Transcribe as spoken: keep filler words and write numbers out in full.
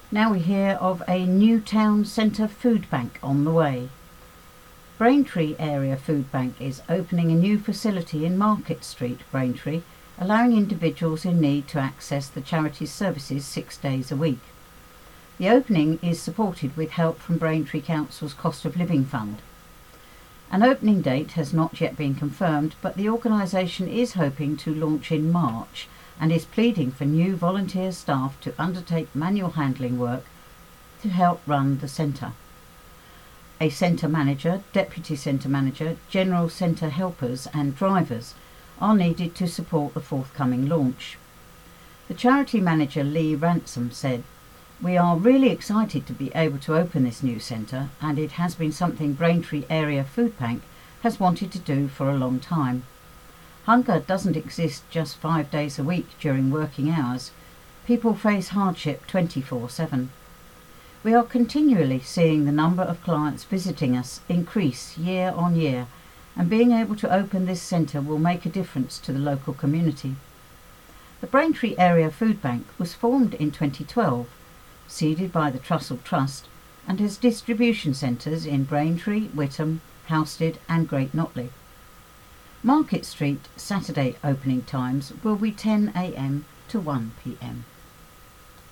Now we hear of a new town centre food bank on the way. Braintree Area Food Bank is opening a new facility in Market Street, Braintree, allowing individuals in need to access the charity's services six days a week. The opening is supported with help from Braintree Council's Cost of Living Fund. An opening date has not yet been confirmed, but the organisation is hoping to launch in March and is pleading for new volunteer staff to undertake manual handling work to help run the centre. A centre manager, deputy centre manager, general centre helpers and drivers are needed to support the forthcoming launch. The charity manager Lee Ransom said, "We are really excited to be able to open this new centre, and it has been something Braintree Area Food Bank has wanted to do for a long time. Hunger doesn't exist just five days a week during working hours. People face hardship twenty-four seven. We are continually seeing the number of clients visiting us increase year on year, and being able to open this centre will make a difference to the local community." The Braintree Area Food Bank was formed in twenty twelve, seeded by the Trussell Trust, and has distribution centres in Braintree, Witham, Housted and Great Notley. Market Street Saturday opening times will be ten a m to one p m.